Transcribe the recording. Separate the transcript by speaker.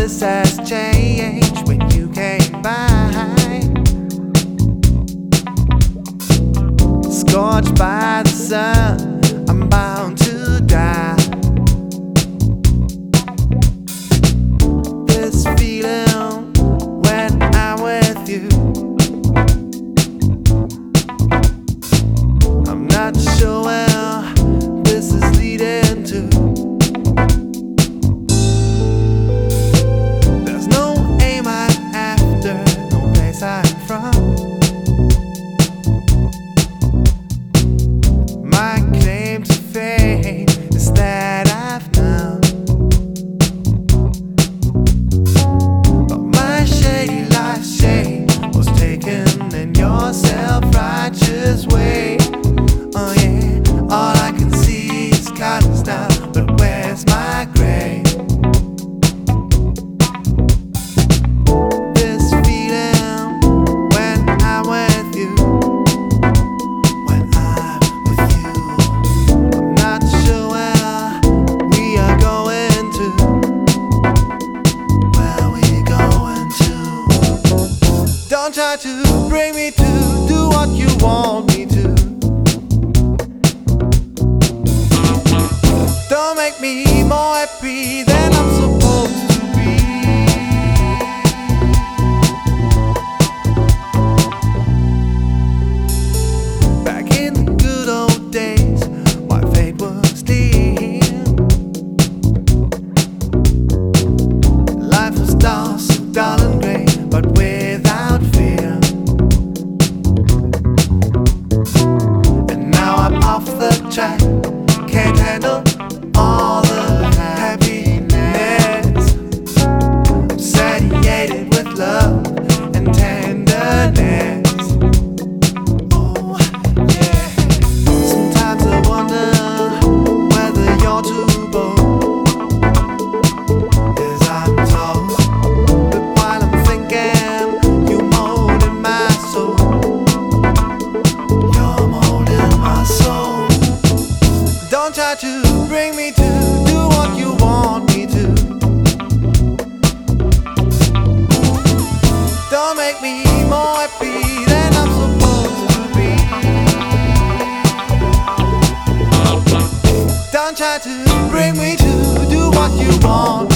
Speaker 1: this has changed when you came by. Scorched by the sun, I'm bound to die. This feeling when I'm with you, I'm not sure where this is leading to. There's no aim I'm after, no place I'm from. My claim to fame is that I've known, but my shady life's shade was taken in your self-righteous way. Oh yeah, all I can see is colors now, but where's my grave? This feeling when I'm with you, when I'm with you, I'm not sure where we are going to, where we going to. Don't try to bring me to do what you want me to. Don't make me more happy than I'm supposed to be. Back in the good old days, my fate was near. Life was dull, so dull and grey, but without fear. And now I'm off the track, can't handle all the happiness. I'm satiated with love and tenderness. Oh yeah. Sometimes I wonder whether you're too bold, as I'm told. But while I'm thinking, you molding my soul. You're molding my soul. Don't try to bring me to do what you want me to. Don't make me more happy than I'm supposed to be. Don't try to bring me to do what you want